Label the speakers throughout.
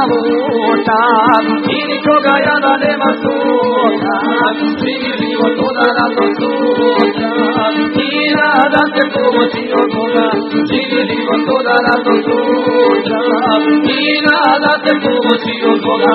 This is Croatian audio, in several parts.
Speaker 1: puta i nikoga jada nema sutra. Živi život od danas do sutra i nadam se pomoći od Boga. Živi život od danas do sutra i nadam se pomoći od Boga.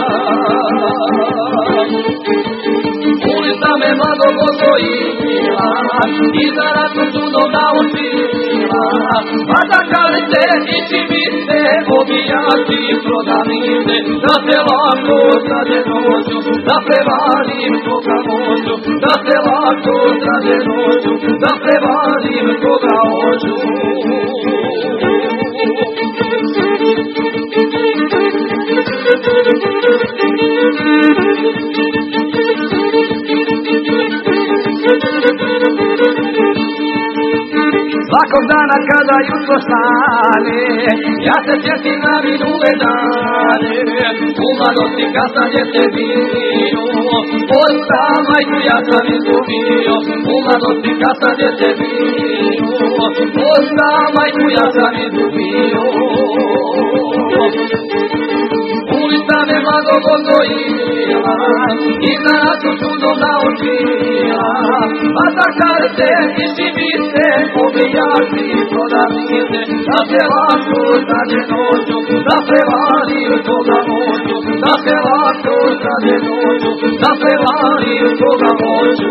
Speaker 1: Ulica me mlado odgojila i za ratu čudom naučila. A da kažete ići biste obijati prodavnice, da se lako traže noću, da prevarim koga hoću, da se lako traže noću, da prevarim koga hoću. Svakog dana kada jutro stane, ja se sjetim na minule dane. U mladosti kad sam djete bio, osta majku ja sam izgubio. U mladosti kad sam djete bio, osta majku ja sam izgubio. Ulica me mladog odgojila i za ratu čudom naučila. A da kažete ići biste obijati prodavnice, da se lako traže noću, da prevarim koga hoću, da se lako traže noću, da prevarim koga hoću.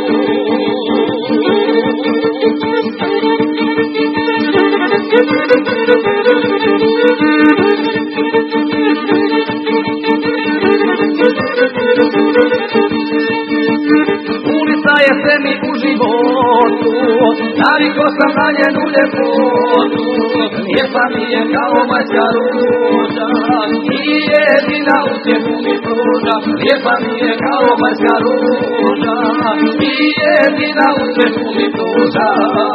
Speaker 1: Ulica je sve mi u životu, naviko sam na njenu ljepotu. Lijepa mi je kao majska ruža i jedina utjehu mi pruža. Lijepa mi je kao majska ruža i jedina utjehu mi pruža.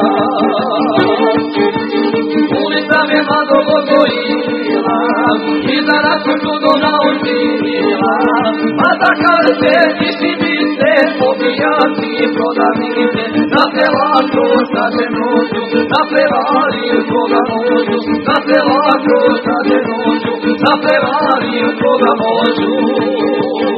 Speaker 1: Ulica me mladog odgojila i za ratu čudom naučila. A da kažete ići biste obijati prodavnice, da se lako traže noću, da prevarim koga hoću, da se lako traže noću, da prevarim koga hoću.